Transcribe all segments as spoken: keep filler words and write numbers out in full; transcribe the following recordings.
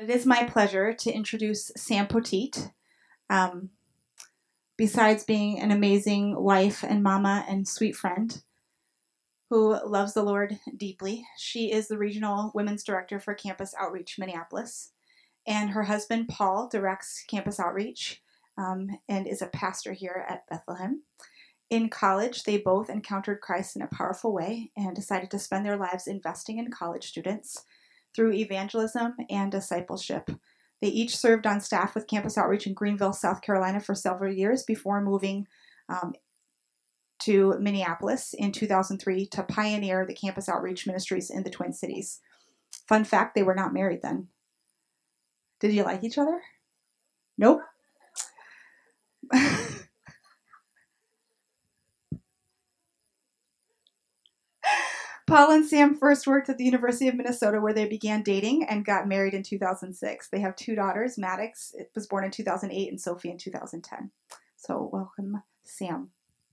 It is my pleasure to introduce Sam Poteet. Um, besides being an amazing wife and mama and sweet friend who loves the Lord deeply, she is the Regional Women's Director for Campus Outreach Minneapolis. And her husband, Paul, directs Campus Outreach um, and is a pastor here at Bethlehem. In college, they both encountered Christ in a powerful way and decided to spend their lives investing in college students through evangelism and discipleship. They each served on staff with Campus Outreach in Greenville, South Carolina for several years before moving um, to Minneapolis in two thousand three to pioneer the Campus Outreach ministries in the Twin Cities. Fun fact, they were not married then. Did you like each other? Nope. Paul and Sam first worked at the University of Minnesota, where they began dating and got married in two thousand six. They have two daughters. Maddox was born in two thousand eight and Sophie in two thousand ten. So welcome, Sam.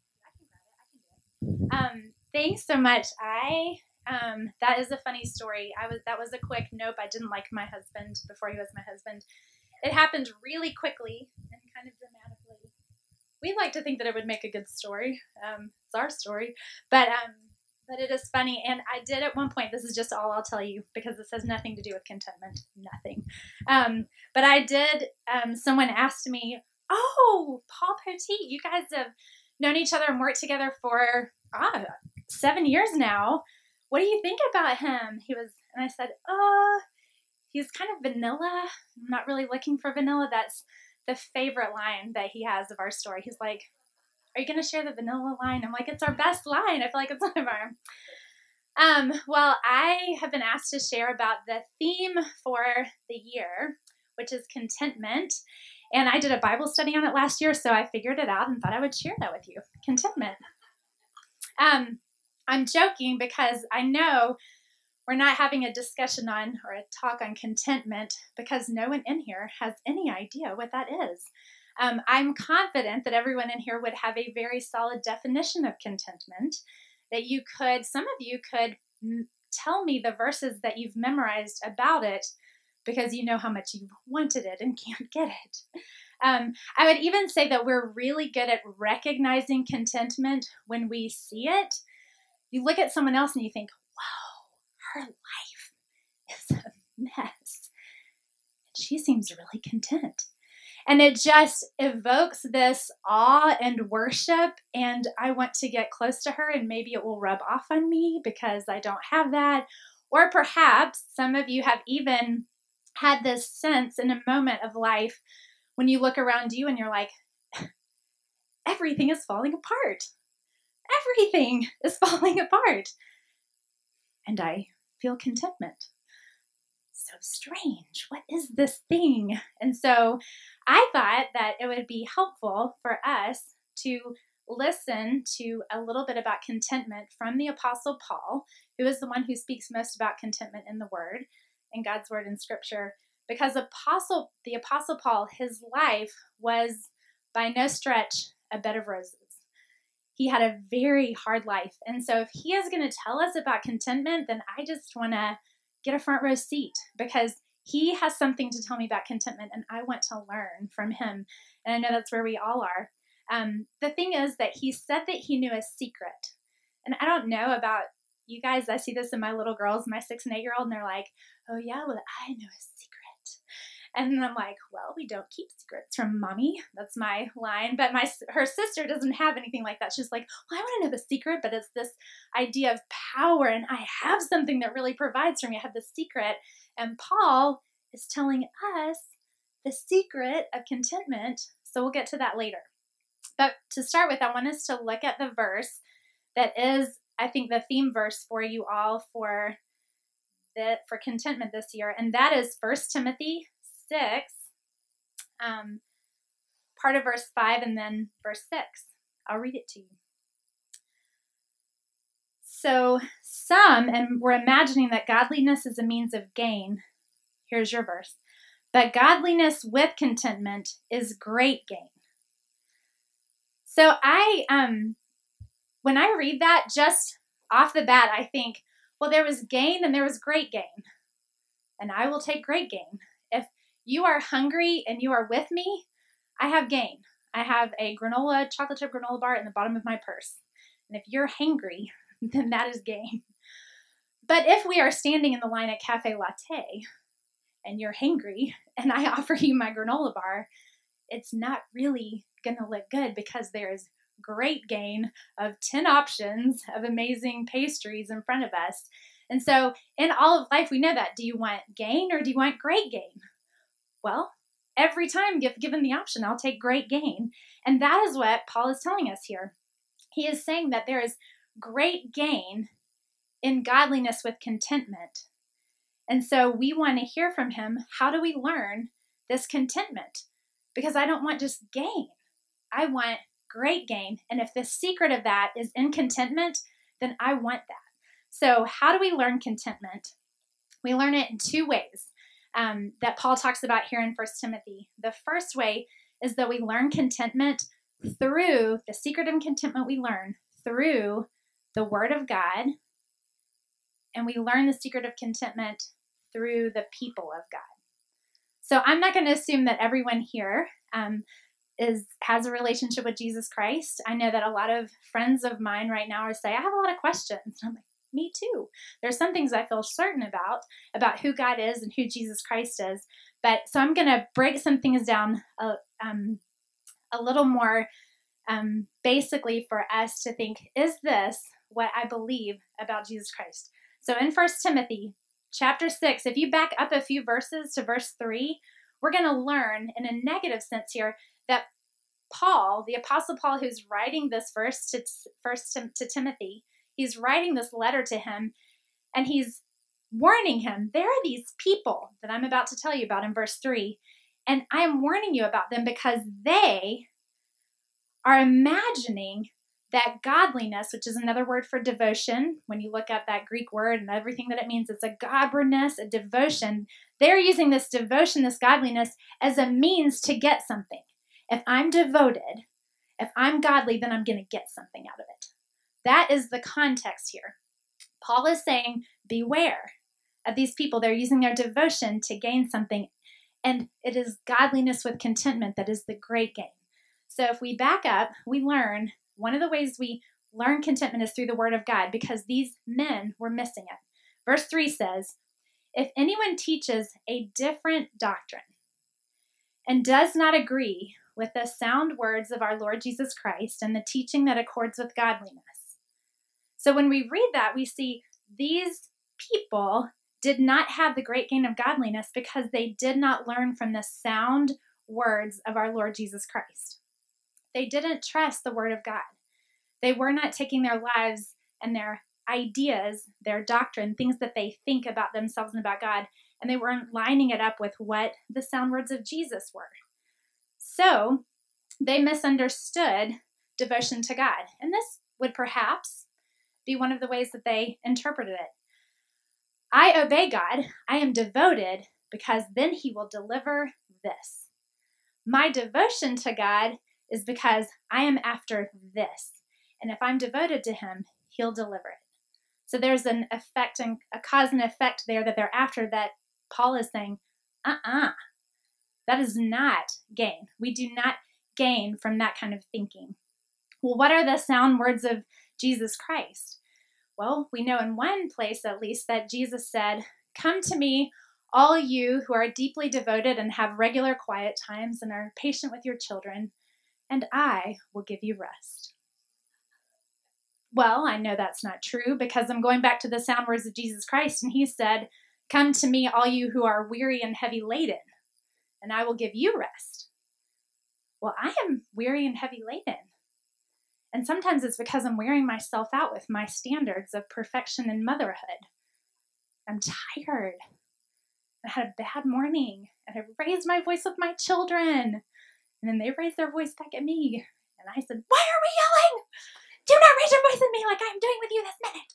Um, thanks so much. I um, that is a funny story. I was that was a quick nope. I didn't like my husband before he was my husband. It happened really quickly and kind of dramatically. We like to think that it would make a good story. Um, it's our story, but um. But it is funny, and I did at one point, this is just all I'll tell you, because this has nothing to do with contentment, nothing. Um, but I did, um, someone asked me, oh, Paul Poteet, you guys have known each other and worked together for ah, seven years now. What do you think about him? He was, and I said, uh, he's kind of vanilla. I'm not really looking for vanilla. That's the favorite line that he has of our story. He's like, are you going to share the vanilla line? I'm like, it's our best line. I feel like it's one of our. Um, well, I have been asked to share about the theme for the year, which is contentment. And I did a Bible study on it last year, so I figured it out and thought I would share that with you. Contentment. Um, I'm joking because I know we're not having a discussion on or a talk on contentment because no one in here has any idea what that is. Um, I'm confident that everyone in here would have a very solid definition of contentment, that you could, some of you could m- tell me the verses that you've memorized about it because you know how much you've wanted it and can't get it. Um, I would even say that we're really good at recognizing contentment when we see it. You look at someone else and you think, wow, her life is a mess. She seems really content. And it just evokes this awe and worship, and I want to get close to her, and maybe it will rub off on me because I don't have that. Or perhaps some of you have even had this sense in a moment of life when you look around you and you're like, everything is falling apart. Everything is falling apart. And I feel contentment. So strange. What is this thing? And so I thought that it would be helpful for us to listen to a little bit about contentment from the Apostle Paul, who is the one who speaks most about contentment in the Word, in God's Word in Scripture, because Apostle, the Apostle Paul, his life was by no stretch a bed of roses. He had a very hard life. And so if he is going to tell us about contentment, then I just want to get a front row seat because he has something to tell me about contentment and I want to learn from him. And I know that's where we all are. Um, the thing is that he said that he knew a secret. And I don't know about you guys. I see this in my little girls, my six and eight year old, and they're like, oh yeah, well, I know a secret. And then I'm like, well, we don't keep secrets from mommy. That's my line. But my her sister doesn't have anything like that. She's like, well, I want to know the secret, but it's this idea of power. And I have something that really provides for me. I have the secret. And Paul is telling us the secret of contentment. So we'll get to that later. But to start with, I want us to look at the verse that is, I think, the theme verse for you all for the, for contentment this year. And that is First Timothy six, um, part of verse five, and then verse six. I'll read it to you. So some, and we're imagining that godliness is a means of gain. Here's your verse. But godliness with contentment is great gain. So I, um, when I read that, just off the bat, I think, well, there was gain and there was great gain. And I will take great gain if you are hungry and you are with me, I have gain. I have a granola, chocolate chip granola bar in the bottom of my purse. And if you're hangry, then that is gain. But if we are standing in the line at Cafe Latte and you're hangry and I offer you my granola bar, it's not really going to look good because there's great gain of ten options of amazing pastries in front of us. And so in all of life, we know that. Do you want gain or do you want great gain? Well, every time if given the option, I'll take great gain. And that is what Paul is telling us here. He is saying that there is great gain in godliness with contentment. And so we want to hear from him, how do we learn this contentment? Because I don't want just gain. I want great gain. And if the secret of that is in contentment, then I want that. So how do we learn contentment? We learn it in two ways um, that Paul talks about here in First Timothy. The first way is that we learn contentment through, the secret of contentment we learn through the Word of God, and we learn the secret of contentment through the people of God. So I'm not going to assume that everyone here um, is has a relationship with Jesus Christ. I know that a lot of friends of mine right now are saying, I have a lot of questions. And I'm like, me too. There's some things I feel certain about, about who God is and who Jesus Christ is. But so I'm going to break some things down a, um, a little more um, basically for us to think, is this what I believe about Jesus Christ? So in First Timothy chapter six, if you back up a few verses to verse three, we're going to learn in a negative sense here that Paul, the Apostle Paul, who's writing this verse to first to, to Timothy, he's writing this letter to him, and he's warning him, there are these people that I'm about to tell you about in verse three, and I am warning you about them because they are imagining that godliness, which is another word for devotion, when you look up that Greek word and everything that it means, it's a godwardness, a devotion. They're using this devotion, this godliness, as a means to get something. If I'm devoted, if I'm godly, then I'm going to get something out of it. That is the context here. Paul is saying, beware of these people. They're using their devotion to gain something, and it is godliness with contentment that is the great gain. So if we back up, we learn one of the ways we learn contentment is through the Word of God, because these men were missing it. Verse three says, if anyone teaches a different doctrine and does not agree with the sound words of our Lord Jesus Christ and the teaching that accords with godliness. So when we read that, we see these people did not have the great gain of godliness because they did not learn from the sound words of our Lord Jesus Christ. They didn't trust the Word of God. They were not taking their lives and their ideas, their doctrine, things that they think about themselves and about God, and they weren't lining it up with what the sound words of Jesus were. So they misunderstood devotion to God. And this would perhaps be one of the ways that they interpreted it. I obey God. I am devoted because then he will deliver this. My devotion to God is because I am after this. And if I'm devoted to him, he'll deliver it. So there's an effect and a cause and effect there that they're after that Paul is saying, uh-uh, that is not gain. We do not gain from that kind of thinking. Well, what are the sound words of Jesus Christ? Well, we know in one place at least that Jesus said, come to me, all you who are deeply devoted and have regular quiet times and are patient with your children, and I will give you rest. Well, I know that's not true because I'm going back to the sound words of Jesus Christ, and he said, come to me, all you who are weary and heavy laden, and I will give you rest. Well, I am weary and heavy laden. And sometimes it's because I'm wearing myself out with my standards of perfection and motherhood. I'm tired. I had a bad morning, and I raised my voice with my children. And then they raised their voice back at me. And I said, why are we yelling? Do not raise your voice at me like I'm doing with you this minute.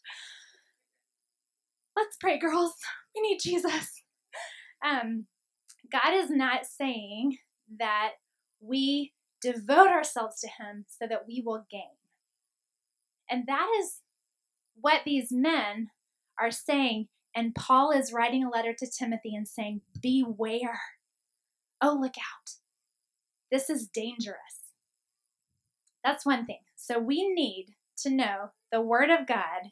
Let's pray, girls. We need Jesus. Um, God is not saying that we devote ourselves to him so that we will gain. And that is what these men are saying. And Paul is writing a letter to Timothy and saying, beware. oh, look out. This is dangerous. That's one thing. So we need to know the Word of God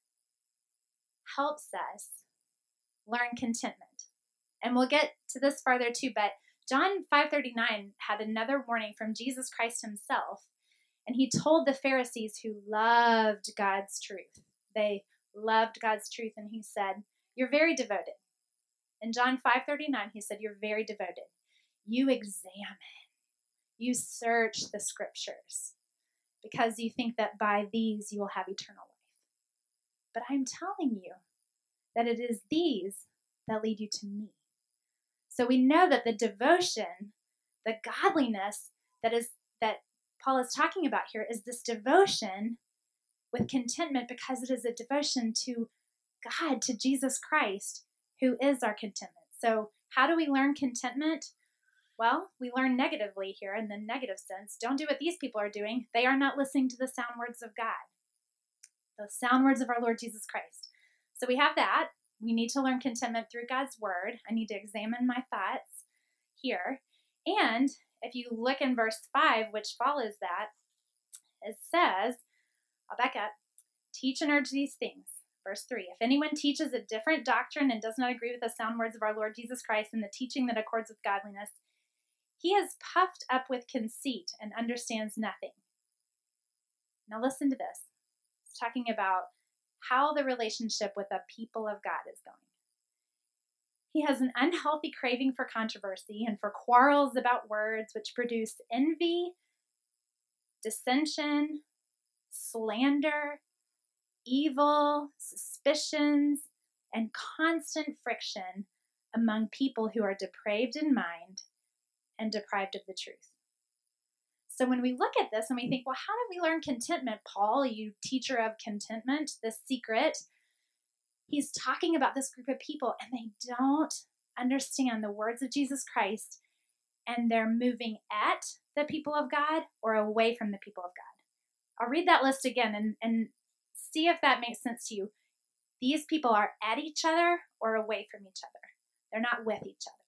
helps us learn contentment. And we'll get to this farther too, but John five thirty-nine had another warning from Jesus Christ himself, and he told the Pharisees who loved God's truth. They loved God's truth, and he said, you're very devoted. In John five thirty-nine, he said, you're very devoted. You examine, you search the scriptures, because you think that by these you will have eternal life. But I'm telling you that it is these that lead you to me. So we know that the devotion, the godliness that is that Paul is talking about here is this devotion with contentment, because it is a devotion to God, to Jesus Christ, who is our contentment. So how do we learn contentment? Well, we learn negatively here in the negative sense. Don't do what these people are doing. They are not listening to the sound words of God, the sound words of our Lord Jesus Christ. So we have that. We need to learn contentment through God's word. I need to examine my thoughts here. And if you look in verse five, which follows that, it says, I'll back up, teach and urge these things. Verse three, if anyone teaches a different doctrine and does not agree with the sound words of our Lord Jesus Christ and the teaching that accords with godliness, he is puffed up with conceit and understands nothing. Now listen to this. It's talking about how the relationship with the people of God is going. He has an unhealthy craving for controversy and for quarrels about words, which produce envy, dissension, slander, evil, suspicions, and constant friction among people who are depraved in mind and deprived of the truth. So when we look at this and we think, well, how do we learn contentment, Paul, you teacher of contentment, this secret? He's talking about this group of people, and they don't understand the words of Jesus Christ, and they're moving at the people of God or away from the people of God. I'll read that list again and, and see if that makes sense to you. These people are at each other or away from each other. They're not with each other.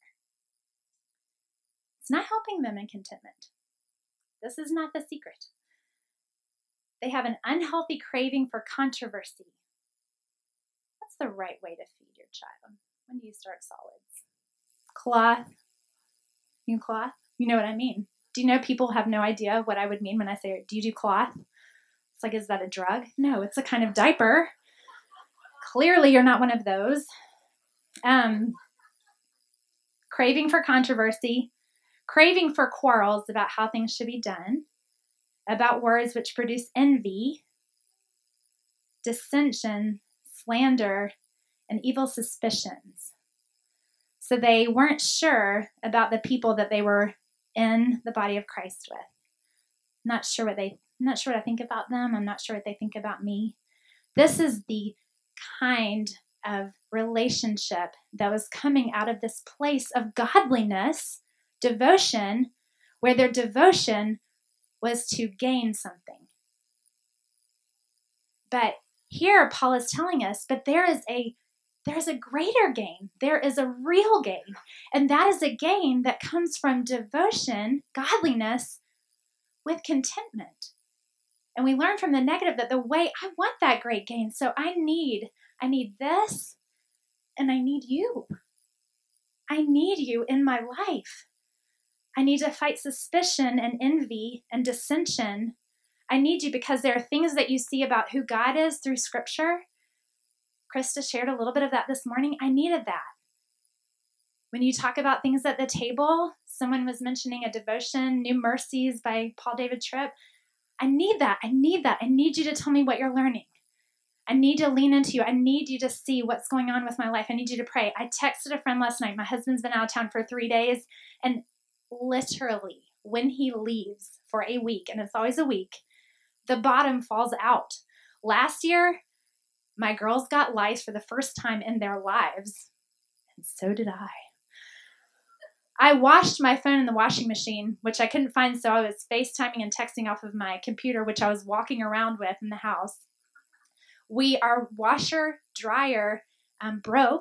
It's not helping them in contentment. This is not the secret. They have an unhealthy craving for controversy. What's the right way to feed your child? When do you start solids? Cloth. You cloth? You know what I mean. Do you know people have no idea what I would mean when I say, do you do cloth? It's like, is that a drug? No, it's a kind of diaper. Clearly, you're not one of those. Um, craving for controversy. Craving for quarrels about how things should be done, about words which produce envy, dissension, slander, and evil suspicions. So they weren't sure about the people that they were in the body of Christ with. Not sure what they, I'm not sure what I think about them. I'm not sure what they think about me. This is the kind of relationship that was coming out of this place of godliness, devotion, where their devotion was to gain something. But here Paul is telling us, but there is a there is a greater gain. There is a real gain. And that is a gain that comes from devotion, godliness, with contentment. And we learn from the negative that the way I want that great gain, so I need, I need this, and I need you. I need you in my life. I need to fight suspicion and envy and dissension. I need you because there are things that you see about who God is through Scripture. Krista shared a little bit of that this morning. I needed that. When you talk about things at the table, someone was mentioning a devotion, New Mercies by Paul David Tripp. I need that. I need that. I need you to tell me what you're learning. I need to lean into you. I need you to see what's going on with my life. I need you to pray. I texted a friend last night. My husband's been out of town for three days, and literally, when he leaves for a week, and it's always a week, the bottom falls out. Last year, my girls got lice for the first time in their lives, and so did I. I washed my phone in the washing machine, which I couldn't find, so I was FaceTiming and texting off of my computer, which I was walking around with in the house. We, our washer dryer um, broke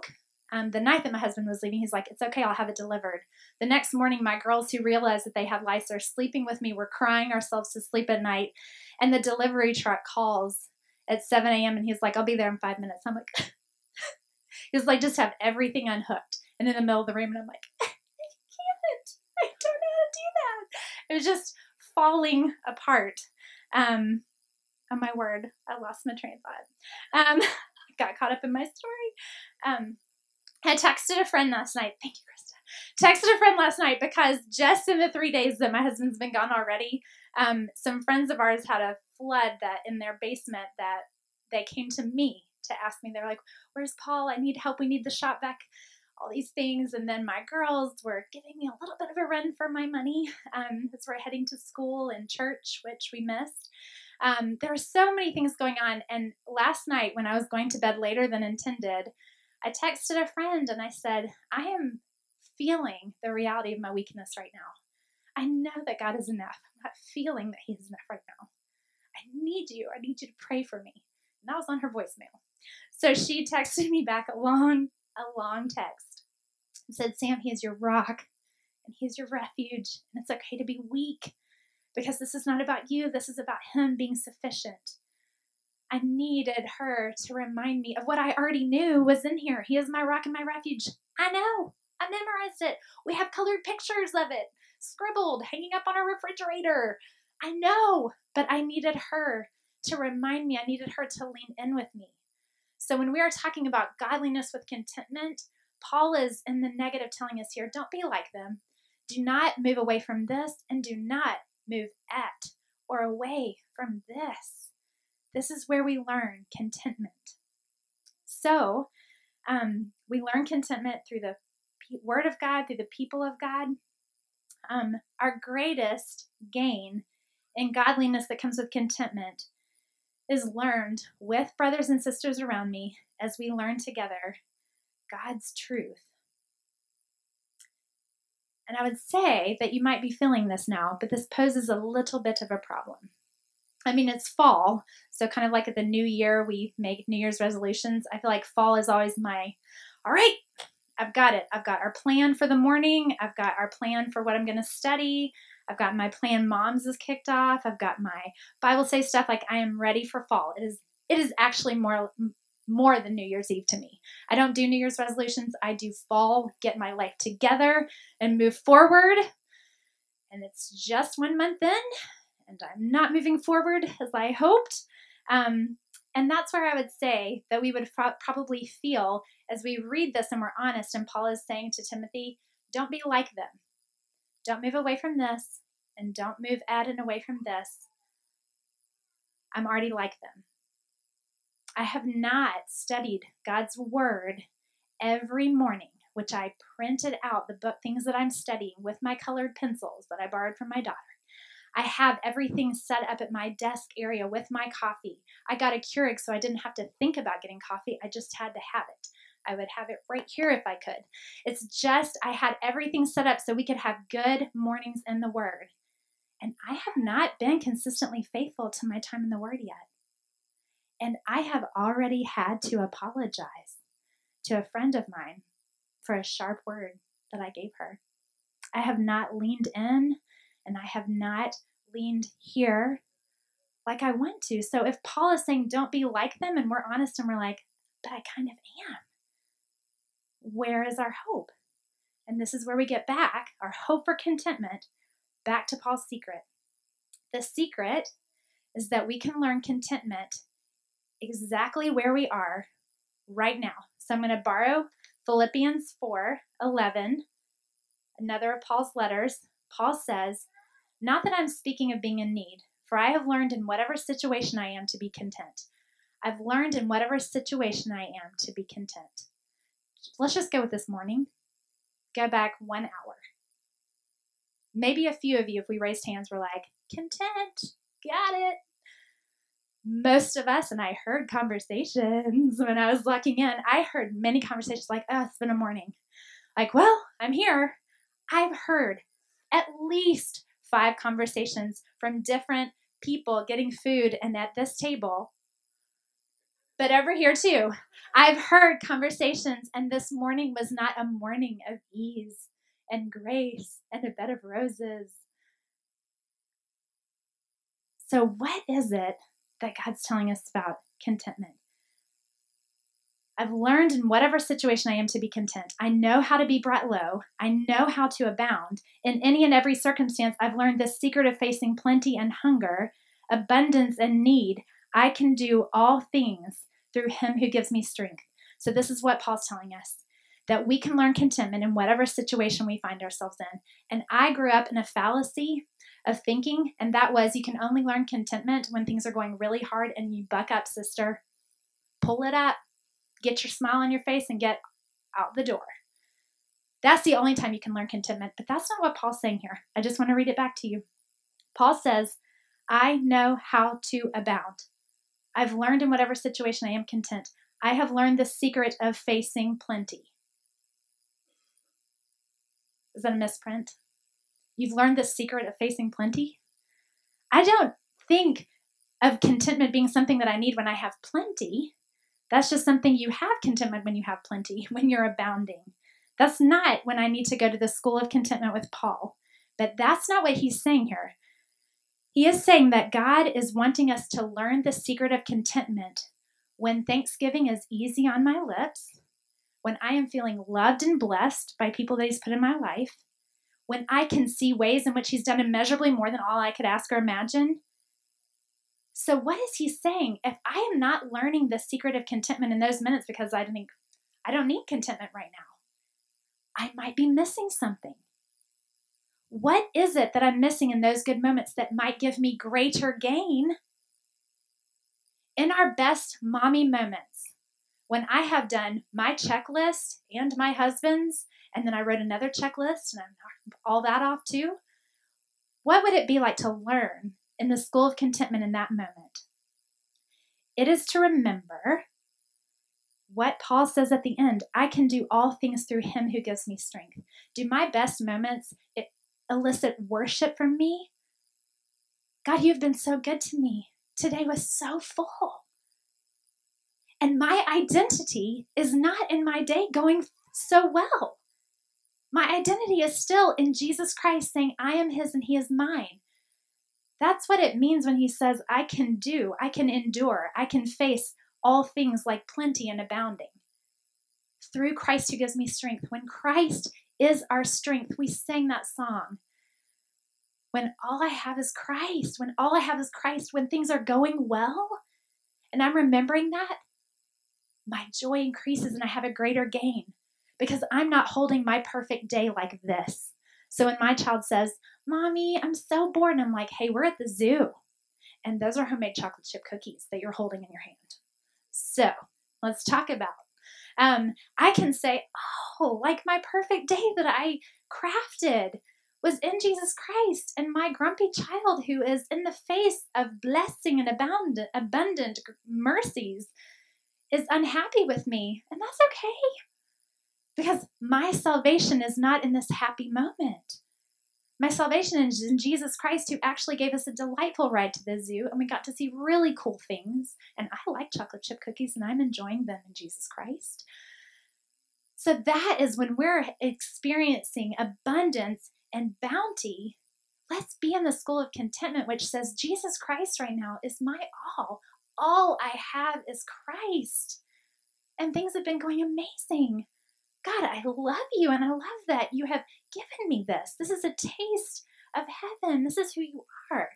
Um, the night that my husband was leaving, he's like, it's okay, I'll have it delivered. The next morning, my girls who realized that they had lice are sleeping with me. We're crying ourselves to sleep at night. And the delivery truck calls at seven a.m. and he's like, I'll be there in five minutes. I'm like, he's like, just have everything unhooked. And in the middle of the room, and I'm like, I can't. I don't know how to do that. It was just falling apart. Um, oh my word, I lost my train of thought. Um, got caught up in my story. Um, I texted a friend last night. Thank you, Krista. Texted a friend last night because just in the three days that my husband's been gone already, um, some friends of ours had a flood that in their basement that they came to me to ask me. They're like, where's Paul? I need help. We need the shop vac, all these things. And then my girls were giving me a little bit of a run for my money um, as we're heading to school and church, which we missed. Um, there were so many things going on. And last night when I was going to bed later than intended, I texted a friend and I said, I am feeling the reality of my weakness right now. I know that God is enough. I'm not feeling that he is enough right now. I need you. I need you to pray for me. And that was on her voicemail. So she texted me back a long, a long text and said, Sam, he is your rock and he is your refuge. And it's okay to be weak because this is not about you. This is about him being sufficient. I needed her to remind me of what I already knew was in here. He is my rock and my refuge. I know. I memorized it. We have colored pictures of it, scribbled, hanging up on our refrigerator. I know, but I needed her to remind me. I needed her to lean in with me. So when we are talking about godliness with contentment, Paul is in the negative telling us here, don't be like them. Do not move away from this and do not move at or away from this. This is where we learn contentment. So um, we learn contentment through the Word of God, through the people of God. Um, our greatest gain in godliness that comes with contentment is learned with brothers and sisters around me as we learn together God's truth. And I would say that you might be feeling this now, but this poses a little bit of a problem. I mean, it's fall, so kind of like at the new year, we make New Year's resolutions. I feel like fall is always my, all right, I've got it. I've got our plan for the morning. I've got our plan for what I'm going to study. I've got my plan moms is kicked off. I've got my Bible say stuff. Like I am ready for fall. It is, it is actually more, more than New Year's Eve to me. I don't do New Year's resolutions. I do fall, get my life together and move forward. And it's just one month in. And I'm not moving forward as I hoped. Um, and that's where I would say that we would pro- probably feel as we read this and we're honest. And Paul is saying to Timothy, don't be like them. Don't move away from this. And don't move at and away from this. I'm already like them. I have not studied God's word every morning, which I printed out the book, things that I'm studying with my colored pencils that I borrowed from my daughter. I have everything set up at my desk area with my coffee. I got a Keurig, so I didn't have to think about getting coffee. I just had to have it. I would have it right here if I could. It's just, I had everything set up so we could have good mornings in the Word. And I have not been consistently faithful to my time in the Word yet. And I have already had to apologize to a friend of mine for a sharp word that I gave her. I have not leaned in. And I have not leaned here like I want to. So if Paul is saying, don't be like them, and we're honest and we're like, but I kind of am, where is our hope? And this is where we get back, our hope for contentment, back to Paul's secret. The secret is that we can learn contentment exactly where we are right now. So I'm going to borrow Philippians four eleven, another of Paul's letters. Paul says, not that I'm speaking of being in need, for I have learned in whatever situation I am to be content. I've learned in whatever situation I am to be content. Let's just go with this morning. Go back one hour. Maybe a few of you, if we raised hands, were like, content, got it. Most of us, and I heard conversations when I was locking in, I heard many conversations like, oh, it's been a morning. Like, well, I'm here. I've heard at least five conversations from different people getting food and at this table But over here too, I've heard conversations, and this morning was not a morning of ease and grace and a bed of roses. So what is it that God's telling us about contentment? I've learned in whatever situation I am to be content. I know how to be brought low. I know how to abound. In any and every circumstance, I've learned the secret of facing plenty and hunger, abundance and need. I can do all things through him who gives me strength. So this is what Paul's telling us, that we can learn contentment in whatever situation we find ourselves in. And I grew up in a fallacy of thinking, and that was you can only learn contentment when things are going really hard and you buck up, sister. Pull it up. Get your smile on your face and get out the door. That's the only time you can learn contentment, but that's not what Paul's saying here. I just want to read it back to you. Paul says, I know how to abound. I've learned in whatever situation I am content. I have learned the secret of facing plenty. Is that a misprint? You've learned the secret of facing plenty? I don't think of contentment being something that I need when I have plenty. That's just something you have contentment when you have plenty, when you're abounding. That's not when I need to go to the school of contentment with Paul. But that's not what he's saying here. He is saying that God is wanting us to learn the secret of contentment when Thanksgiving is easy on my lips, when I am feeling loved and blessed by people that he's put in my life, when I can see ways in which he's done immeasurably more than all I could ask or imagine. So what is he saying? If I am not learning the secret of contentment in those minutes because I think I don't need contentment right now, I might be missing something. What is it that I'm missing in those good moments that might give me greater gain? In our best mommy moments, when I have done my checklist and my husband's, and then I wrote another checklist and I knocked all that off too, what would it be like to learn in the school of contentment in that moment? It is to remember what Paul says at the end. I can do all things through him who gives me strength. Do my best moments elicit worship from me? God, you've been so good to me. Today was so full. And my identity is not in my day going so well. My identity is still in Jesus Christ saying, I am his and he is mine. That's what it means when he says, I can do, I can endure, I can face all things like plenty and abounding. Through Christ who gives me strength. When Christ is our strength, we sang that song. When all I have is Christ, when all I have is Christ, when things are going well, and I'm remembering that, my joy increases and I have a greater gain because I'm not holding my perfect day like this. So when my child says, Mommy, I'm so bored, and I'm like, hey, we're at the zoo. And those are homemade chocolate chip cookies that you're holding in your hand. So let's talk about. Um, I can say, oh, like my perfect day that I crafted was in Jesus Christ, and my grumpy child who is in the face of blessing and abundant, abundant mercies is unhappy with me, and that's okay. Because my salvation is not in this happy moment. My salvation is in Jesus Christ, who actually gave us a delightful ride to the zoo, and we got to see really cool things. And I like chocolate chip cookies, and I'm enjoying them in Jesus Christ. So that is when we're experiencing abundance and bounty. Let's be in the school of contentment, which says Jesus Christ right now is my all. All I have is Christ. And things have been going amazing. God, I love you, and I love that you have given me this. This is a taste of heaven. This is who you are.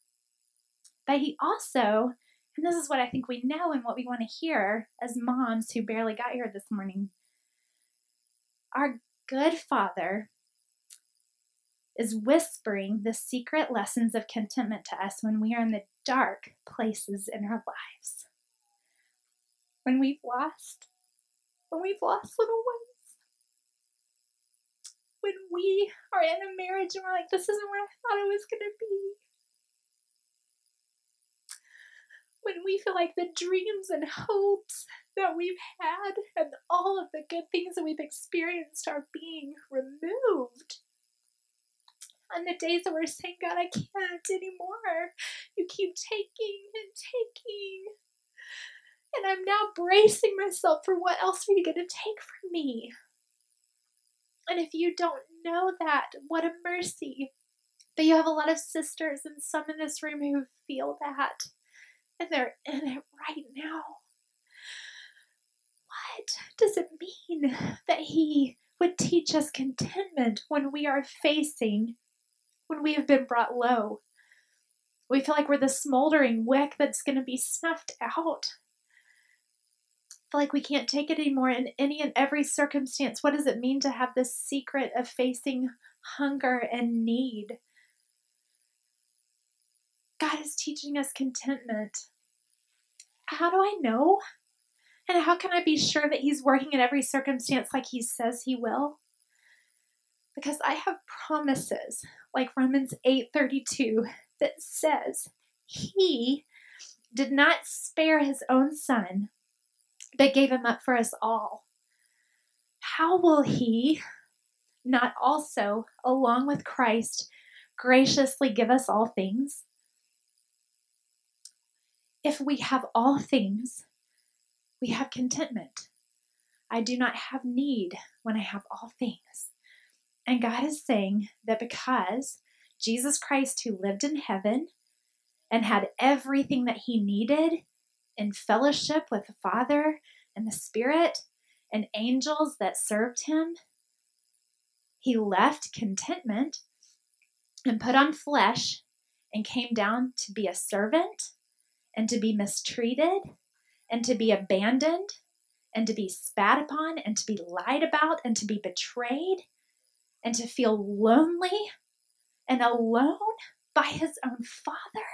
But he also, and this is what I think we know and what we want to hear as moms who barely got here this morning, our good Father is whispering the secret lessons of contentment to us when we are in the dark places in our lives. When we've lost, when we've lost little ones. When we are in a marriage and we're like, this isn't where I thought it was going to be. When we feel like the dreams and hopes that we've had and all of the good things that we've experienced are being removed. On the days that we're saying, God, I can't anymore. You keep taking and taking. And I'm now bracing myself for what else are you going to take from me? And if you don't know that, what a mercy. But you have a lot of sisters and some in this room who feel that. And they're in it right now. What does it mean that he would teach us contentment when we are facing, when we have been brought low? We feel like we're the smoldering wick that's going to be snuffed out. Feel like we can't take it anymore in any and every circumstance. What does it mean to have this secret of facing hunger and need? God is teaching us contentment. How do I know? And how can I be sure that he's working in every circumstance like he says he will? Because I have promises like Romans eight thirty-two that says he did not spare his own son, but gave him up for us all. How will he not also, along with Christ, graciously give us all things? If we have all things, we have contentment. I do not have need when I have all things. And God is saying that because Jesus Christ, who lived in heaven and had everything that he needed in fellowship with the Father and the Spirit and angels that served him, he left contentment and put on flesh and came down to be a servant and to be mistreated and to be abandoned and to be spat upon and to be lied about and to be betrayed and to feel lonely and alone by his own Father.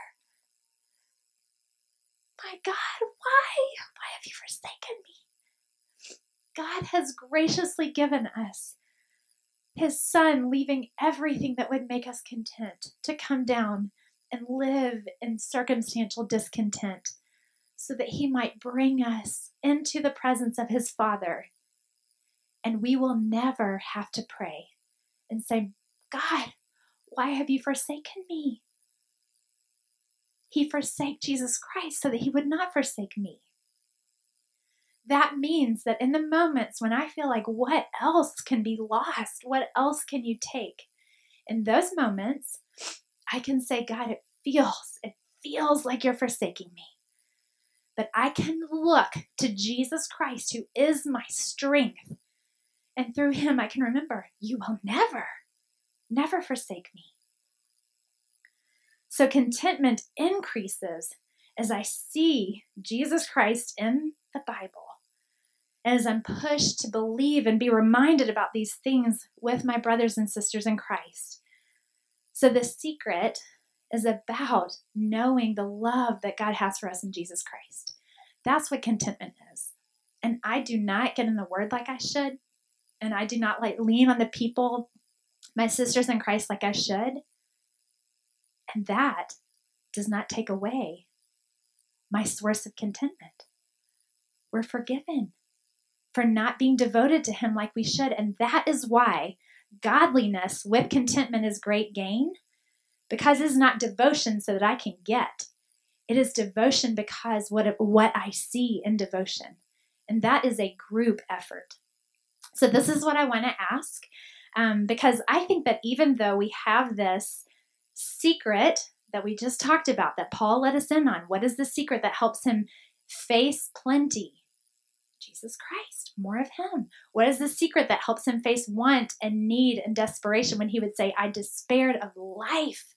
My God, why? Why have you forsaken me? God has graciously given us his Son, leaving everything that would make us content to come down and live in circumstantial discontent so that he might bring us into the presence of his Father. And we will never have to pray and say, God, why have you forsaken me? He forsake Jesus Christ so that he would not forsake me. That means that in the moments when I feel like what else can be lost, what else can you take? In those moments, I can say, God, it feels, it feels like you're forsaking me. But I can look to Jesus Christ, who is my strength. And through him, I can remember, you will never, never forsake me. So contentment increases as I see Jesus Christ in the Bible. As I'm pushed to believe and be reminded about these things with my brothers and sisters in Christ. So the secret is about knowing the love that God has for us in Jesus Christ. That's what contentment is. And I do not get in the Word like I should. And I do not like lean on the people, my sisters in Christ, like I should. And that does not take away my source of contentment. We're forgiven for not being devoted to him like we should. And that is why godliness with contentment is great gain, because it's not devotion so that I can get. It is devotion because what, what I see in devotion. And that is a group effort. So this is what I want to ask, um, because I think that even though we have this secret that we just talked about, that Paul let us in on, what is the secret that helps him face plenty? Jesus Christ, more of him. What is the secret that helps him face want and need and desperation when he would say, I despaired of life?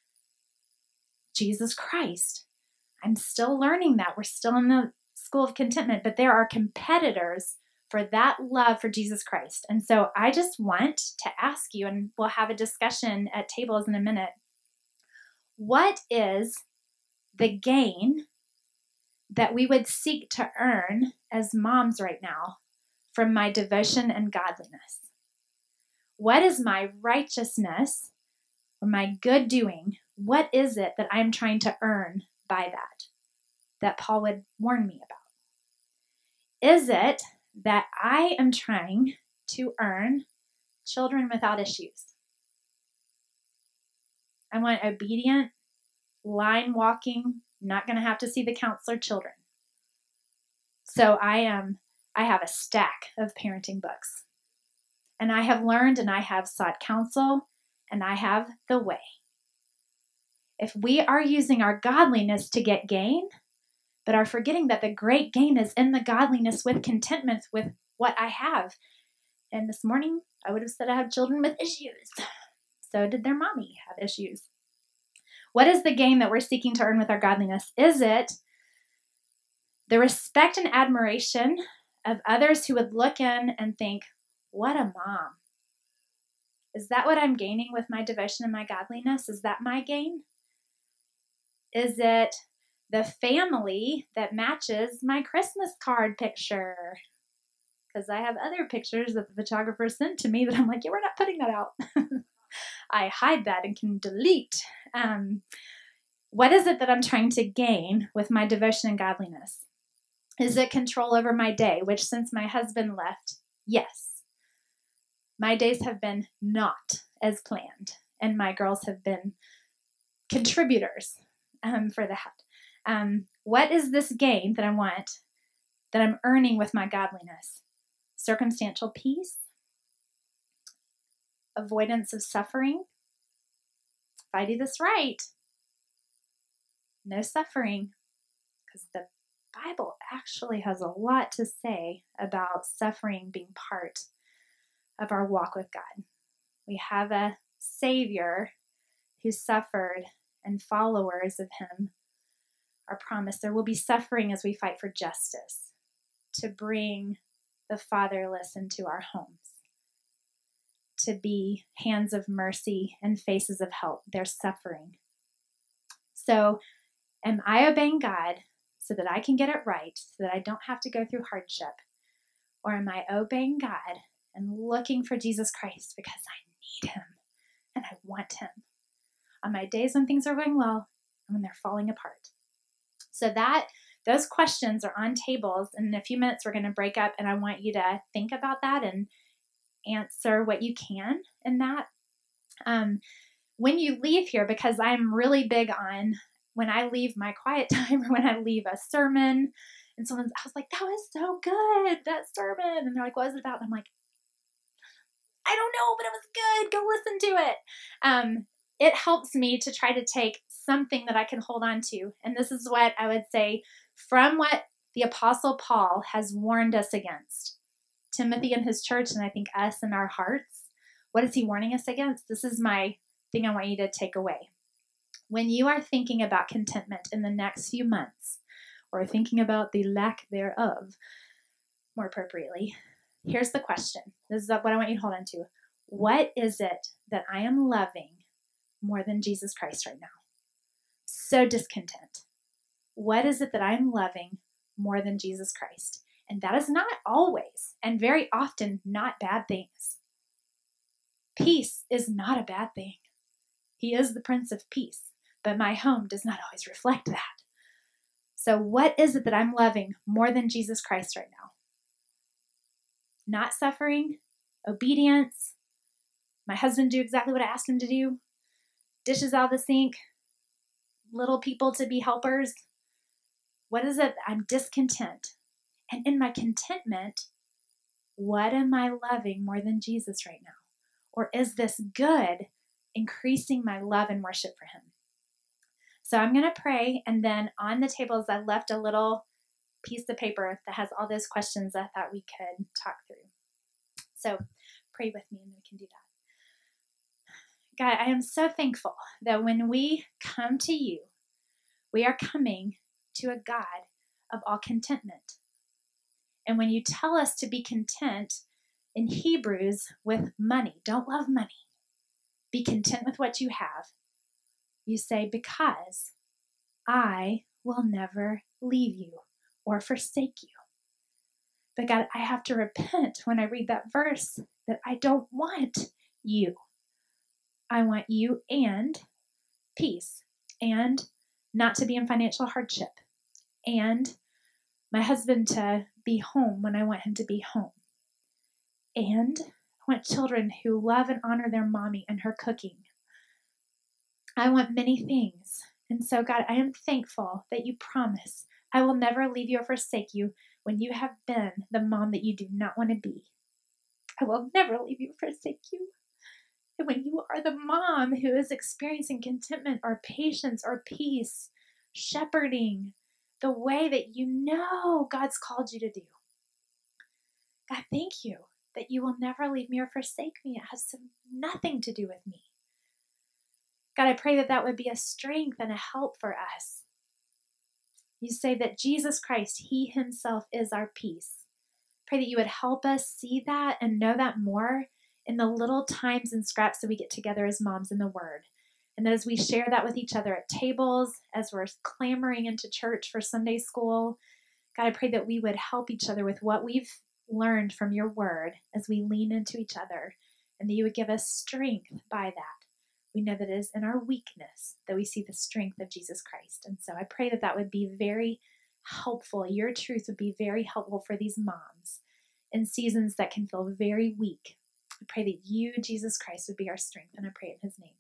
Jesus Christ. I'm still learning that. We're still in the school of contentment, but there are competitors for that love for Jesus Christ. And so I just want to ask you, and we'll have a discussion at tables in a minute, what is the gain that we would seek to earn as moms right now from my devotion and godliness? What is my righteousness or my good doing? What is it that I'm trying to earn by that, that Paul would warn me about? Is it that I am trying to earn children without issues? I want obedient, line walking, not going to have to see the counselor children. So I am, I have a stack of parenting books. And I have learned and I have sought counsel and I have the way. If we are using our godliness to get gain, but are forgetting that the great gain is in the godliness with contentment with what I have. And this morning, I would have said I have children with issues. So did their mommy have issues. What is the gain that we're seeking to earn with our godliness? Is it the respect and admiration of others who would look in and think, what a mom? Is that what I'm gaining with my devotion and my godliness? Is that my gain? Is it the family that matches my Christmas card picture? Because I have other pictures that the photographer sent to me that I'm like, yeah, we're not putting that out. I hide that and can delete. Um, what is it that I'm trying to gain with my devotion and godliness? Is it control over my day, which since my husband left, yes. My days have been not as planned, and my girls have been contributors um, for that. Um, what is this gain that I want, that I'm earning with my godliness? Circumstantial peace, avoidance of suffering. If I do this right, no suffering, because the Bible actually has a lot to say about suffering being part of our walk with God. We have a Savior who suffered, and followers of him are promised there will be suffering as we fight for justice, to bring the fatherless into our homes, to be hands of mercy and faces of help. There's suffering. So am I obeying God so that I can get it right, so that I don't have to go through hardship? Or am I obeying God and looking for Jesus Christ because I need him and I want him on my days when things are going well and when they're falling apart? So that those questions are on tables, and in a few minutes we're going to break up, and I want you to think about that and answer what you can in that. Um, when you leave here, because I'm really big on when I leave my quiet time or when I leave a sermon, and someone's, I was like, that was so good, that sermon. And they're like, what is it about? And I'm like, I don't know, but it was good. Go listen to it. Um, it helps me to try to take something that I can hold on to. And this is what I would say from what the Apostle Paul has warned us against. Timothy and his church, and I think us in our hearts. What is he warning us against? This is my thing I want you to take away. When you are thinking about contentment in the next few months, or thinking about the lack thereof, more appropriately, here's the question. This is what I want you to hold on to. What is it that I am loving more than Jesus Christ right now? So discontent. What is it that I'm loving more than Jesus Christ? And that is not always, and very often, not bad things. Peace is not a bad thing. He is the Prince of Peace, but my home does not always reflect that. So what is it that I'm loving more than Jesus Christ right now? Not suffering, obedience, my husband do exactly what I asked him to do, dishes out of the sink, little people to be helpers. What is it? I'm discontent. And in my contentment, what am I loving more than Jesus right now? Or is this good, increasing my love and worship for him? So I'm going to pray, and then on the tables I left a little piece of paper that has all those questions I thought we could talk through. So pray with me and we can do that. God, I am so thankful that when we come to you, we are coming to a God of all contentment. And when you tell us to be content in Hebrews with money, don't love money, be content with what you have. You say, because I will never leave you or forsake you. But God, I have to repent when I read that verse that I don't want you. I want you and peace, and not to be in financial hardship, and my husband to be home when I want him to be home. And I want children who love and honor their mommy and her cooking. I want many things. And so, God, I am thankful that you promise I will never leave you or forsake you when you have been the mom that you do not want to be. I will never leave you or forsake you. And when you are the mom who is experiencing contentment or patience or peace, shepherding the way that you know God's called you to do. God, thank you that you will never leave me or forsake me. It has nothing to do with me. God, I pray that that would be a strength and a help for us. You say that Jesus Christ, he himself is our peace. Pray that you would help us see that and know that more in the little times and scraps that we get together as moms in the Word. And that as we share that with each other at tables, as we're clamoring into church for Sunday school, God, I pray that we would help each other with what we've learned from your Word as we lean into each other, and that you would give us strength by that. We know that it is in our weakness that we see the strength of Jesus Christ. And so I pray that that would be very helpful. Your truth would be very helpful for these moms in seasons that can feel very weak. I pray that you, Jesus Christ, would be our strength, and I pray in his name.